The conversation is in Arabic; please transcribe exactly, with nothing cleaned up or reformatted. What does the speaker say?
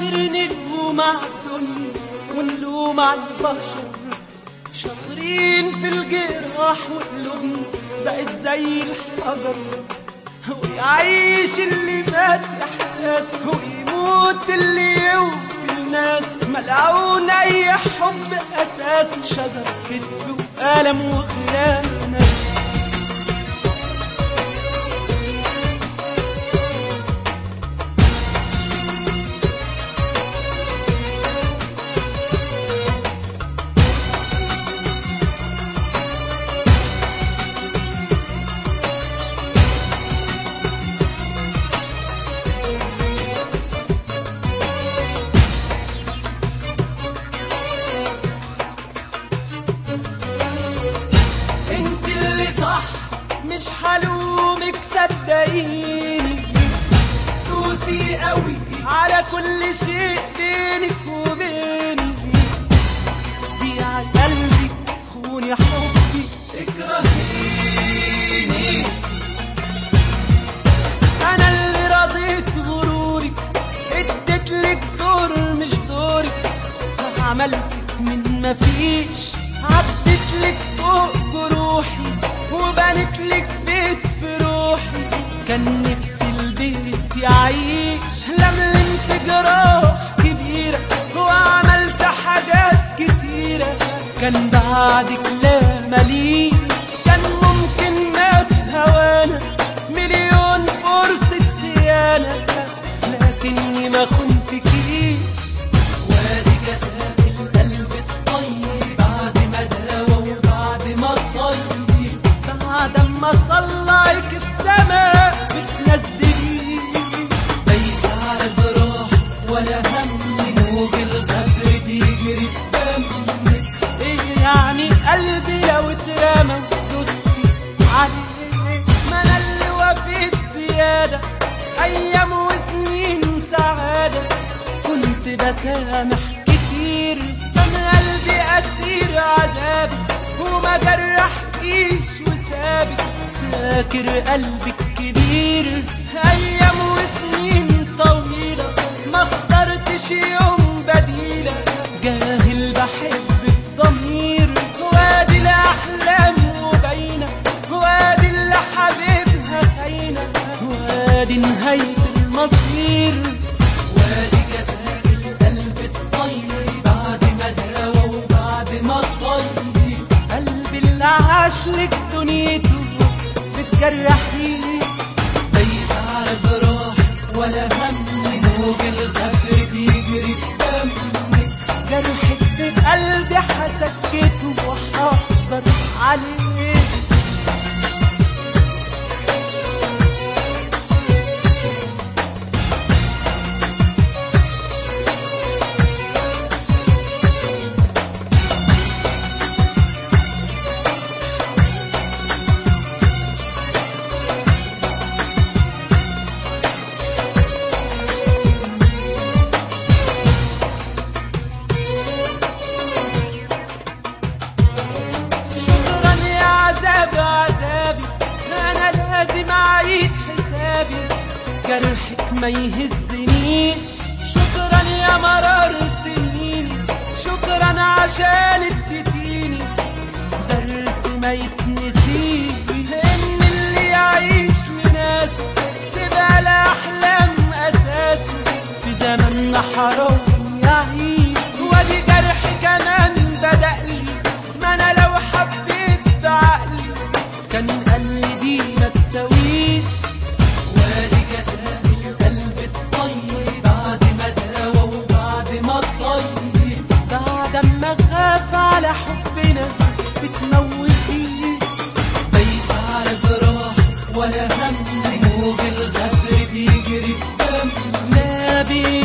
آخر نلوم على الدنيا ونلوم على البشر، شاطرين في الجراح وقلوبنا بقت زي الحجر، ويعيش اللي مات إحساسه ويموت اللي يوفي الناس، ملعون أي حب أساسه شجر كذب وألم وخيانة. مش هلومك صدقيني، دوسي قوي على كل شيء بينك وبيني، بيع قلبي خوني حبي اكرهيني، انا اللي رضيت غرورك اديتلك دور مش دورك، عملتك من مفيش عدتلك فوق جروحي وبنتلك بيت في روحي، كان نفسي البيت يعيش، لملمت جراح كبيرة وعملت حاجات كتيرة، كان بعدك لا مليش، كان ممكن مات هوانا مليون فرصة خيانة، لكني ما خنتكيش، وادي جزاء القلب الطيب بعد ما داوى وبعد ما طيب، بعد ما طلعك السما بتنزلي، ليس على جراح ولا هم، موج الغدر بيجري في دمك، ايه يعني قلبي لو اترمى دوستي عليه، ما انا اللي وفيت زيادة ايام وسنين سعادة، كنت بسامح كتير، كان قلبي اسير عذابي وما جرحكيش وسابك، فاكر قلبك كبير، ايام وسنين طويلة ما اخترتش يوم بديلة، جاهل بحبك ضمير، وادي الاحلام وباينة، وادي اللي حبيبها خاينة، وادي نهاية المصير، وادي جزاء القلب الطيب بعد ما داوى وبعد ما طيب، قلبي اللي عاشلك دنيته بتجرحيه، ليس على جراح ولا هم، موج الغدر بيجري في دمك، جرحك في قلبي هسكته وهقدر عليه. جرحك ما يهزنيش، شكرا يا مرار سنيني، شكرا عشان اديتيني درس ما يتنسيش، ان اللي يعيش لناسه تبقى الاحلام اساسه، في زماننا حرام يعيش، وادي جرحي كمان بدألي، ما انا لو حبيت بعقلي كان قالي دي ما تساويش، وادي جزاء القلب الطيب بعد ما داوى وبعد ما طيب، بعد ما خاف على حبنا بتموتيه، ليس على جراح ولا هم، موج الغدر بيجري في دمنا،